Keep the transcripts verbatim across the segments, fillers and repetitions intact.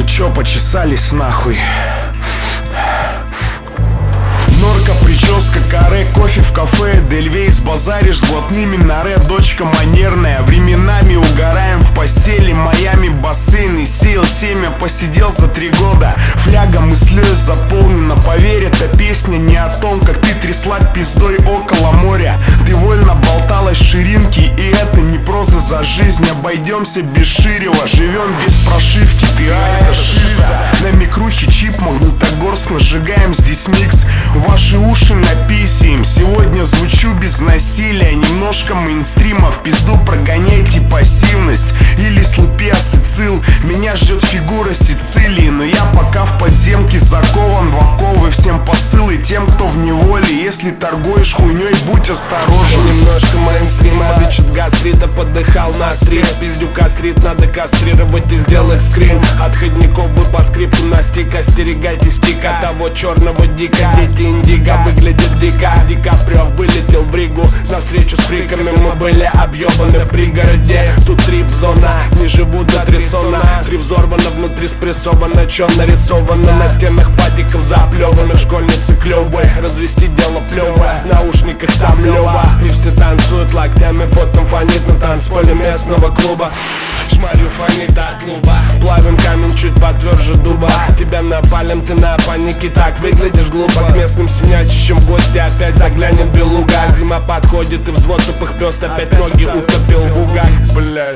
Ну чё, почесались нахуй? Норка, прическа, каре, кофе в кафе Эдельвейс, базаришь с блатными наре. Дочка манерная, временами угораем в постели. Майами, бассейн и сеял семя. Посидел за три года, фляга мыслей заполнена. Поверь, эта песня не о том, как ты трясла пиздой около моря. Ты вольно болталась в ширинке, и это не проза за жизнь. Обойдемся без Ширева, живем без прошивки. Ты а это шиза. На микрухе чип, Магнитогорск, сжигаем здесь микс. Ваши уши написим. Сегодня звучу без насилия. Немножко мейнстрима, в пизду прогоняйте пассивность. Или слупи асыцил. Меня ждет фигура Сицилии, но я пока в подземке закован в оковы. Всем посылы тем, кто в неволе. Если торгуешь хуйней, будь осторожен. Немножко мейнстрима, бичь от гастрита, подыхал на стрим. Пиздюка стрит, надо кастрировать и сделать скрин. Отходников бы по скрипту на стик. Остерегайтесь тика того черного дика. Дети индиго выглядит дико. Ди Каприо вылетел в Ригу. На встречу с фриками мы были объебаны в пригороде. Тут трип-зона, не живут до трицона. Три взорвано, внутри спрессовано. Чё нарисовано на стенах падиков заплеванных. Школьницы клёвые, развести дело плёвое. В наушниках там Лёва. И все танцуют локтями, потом фонит на танцполе местного клуба. Шмарю фонит от клуба. Плавим камень чуть потверже дуба. Тебя напалим, ты на панике, так выглядишь глупо. К местным синячищем в гости опять заглянет белуга. Зима подходит и взвод тупых пёст опять ноги утопил в угах. Бля.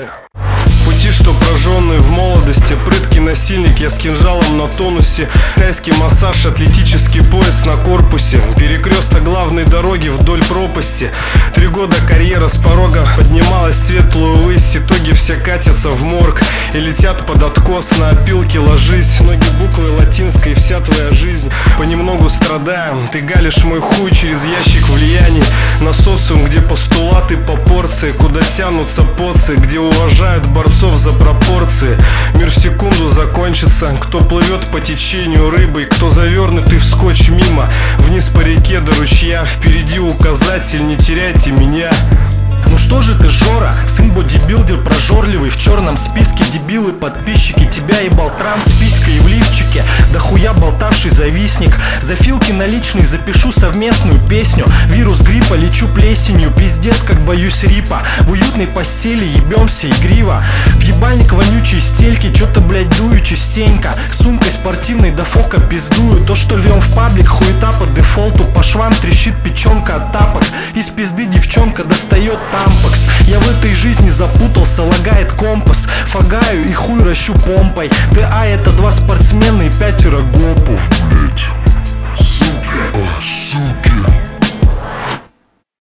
Пути, что прожженные в молодости. Прыткий насильник, я с кинжалом на тонусе. Тайский массаж, атлетический пояс на корпусе. Перекресток главной дороги вдоль пропасти. Три года карьера с порога поднималась в светлую высь. Итоги все катятся в морг и летят под откос. На опилке ложись, ноги буквы латинской. Вся твоя жизнь, понемногу страдаем. Ты галишь мой хуй через ящик влияний на социум, где постулаты по порции. Куда тянутся поцы, где уважают борцов за пропорции. Мир в секунду закончится. Кто плывет по течению рыбой, кто завернутый в скотч мимо. Вниз по реке до ручья. Впереди указатель, не теряйте меня. Ну что же ты, Жора, сын бодибилдер прожорливый. В черном списке дебилы, подписчики. Тебя ебал транс с писькой в лифчике. Да хуя болтавший завистник. За филки наличный запишу совместную песню. Вирус гриппа, лечу плесенью. Пиздец, как боюсь рипа. В уютной постели ебемся игриво. В ебальник вонючей стельки. Чё-то, блять, дую частенько. Сумкой спортивной до фока пиздую. То, что льем в паблик, хуета по дефолту. По швам трещит печенка от тапок. Из пизды девчонка достает тампакс. Я в этой жизни запутался, лагает компас. Фагаю и хуй ращу помпой. ТА это два спортсмена и пятеро гопов, блять.